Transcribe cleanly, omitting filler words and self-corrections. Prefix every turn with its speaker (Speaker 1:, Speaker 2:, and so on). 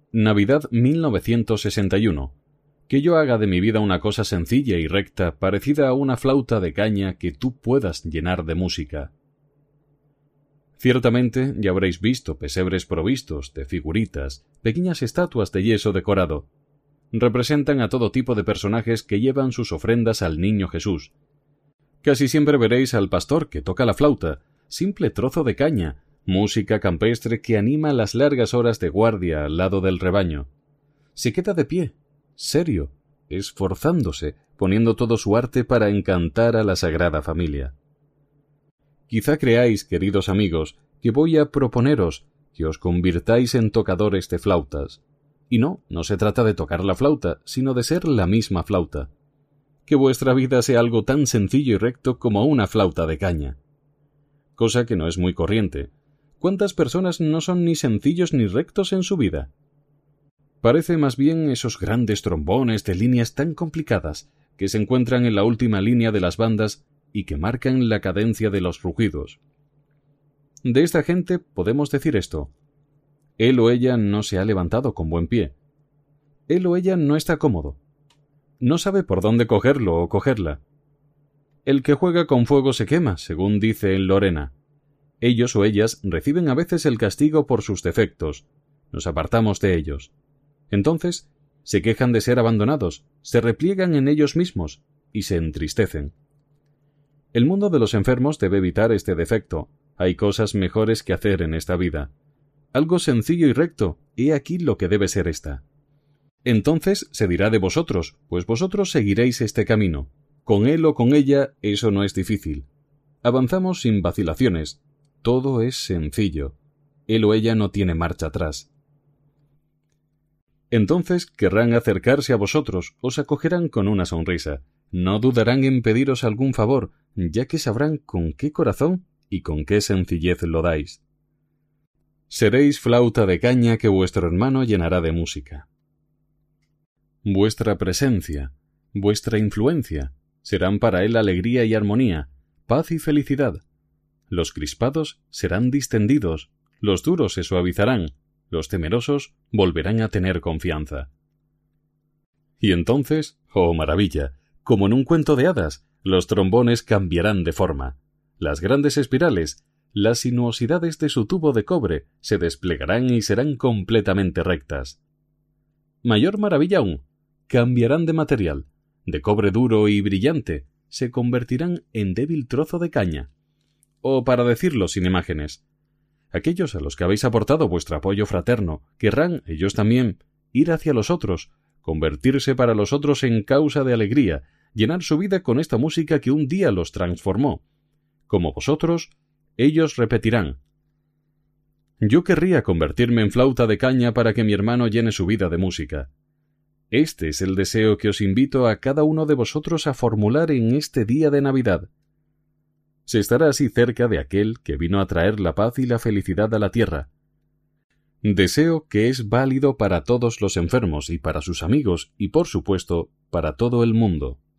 Speaker 1: Navidad 1961. Que yo haga de mi vida una cosa sencilla y recta, parecida a una flauta de caña que tú puedas llenar de música. Ciertamente ya habréis visto pesebres provistos de figuritas, pequeñas estatuas de yeso decorado. Representan a todo tipo de personajes que llevan sus ofrendas al niño Jesús. Casi siempre veréis al pastor que toca la flauta, simple trozo de caña, música campestre que anima las largas horas de guardia al lado del rebaño. Se queda de pie, serio, esforzándose, poniendo todo su arte para encantar a la Sagrada Familia. Quizá creáis, queridos amigos, que voy a proponeros que os convirtáis en tocadores de flautas. Y no se trata de tocar la flauta, sino de ser la misma flauta. Que vuestra vida sea algo tan sencillo y recto como una flauta de caña. Cosa que no es muy corriente. ¿Cuántas personas no son ni sencillos ni rectos en su vida? Parece más bien esos grandes trombones de líneas tan complicadas que se encuentran en la última línea de las bandas y que marcan la cadencia de los rugidos. De esta gente podemos decir esto: él o ella no se ha levantado con buen pie. Él o ella no está cómodo. No sabe por dónde cogerlo o cogerla. El que juega con fuego se quema, según dice en Lorena. Ellos o ellas reciben a veces el castigo por sus defectos. Nos apartamos de ellos. Entonces, se quejan de ser abandonados, se repliegan en ellos mismos y se entristecen. El mundo de los enfermos debe evitar este defecto. Hay cosas mejores que hacer en esta vida. Algo sencillo y recto, he aquí lo que debe ser esta. Entonces se dirá de vosotros, pues vosotros seguiréis este camino. Con él o con ella eso no es difícil. Avanzamos sin vacilaciones. Todo es sencillo. Él o ella no tiene marcha atrás. Entonces querrán acercarse a vosotros, os acogerán con una sonrisa. No dudarán en pediros algún favor, ya que sabrán con qué corazón y con qué sencillez lo dais. Seréis flauta de caña que vuestro hermano llenará de música. Vuestra presencia, vuestra influencia, serán para él alegría y armonía, paz y felicidad. Los crispados serán distendidos, los duros se suavizarán, los temerosos volverán a tener confianza. Y entonces, ¡oh maravilla!, como en un cuento de hadas, los trombones cambiarán de forma. Las grandes espirales, las sinuosidades de su tubo de cobre se desplegarán y serán completamente rectas. Mayor maravilla aún, cambiarán de material, de cobre duro y brillante, se convertirán en débil trozo de caña. O, para decirlo sin imágenes, aquellos a los que habéis aportado vuestro apoyo fraterno querrán, ellos también, ir hacia los otros, convertirse para los otros en causa de alegría, llenar su vida con esta música que un día los transformó. Como vosotros, ellos repetirán: yo querría convertirme en flauta de caña para que mi hermano llene su vida de música. Este es el deseo que os invito a cada uno de vosotros a formular en este día de Navidad. Se estará así cerca de aquel que vino a traer la paz y la felicidad a la tierra. Deseo que es válido para todos los enfermos y para sus amigos y, por supuesto, para todo el mundo.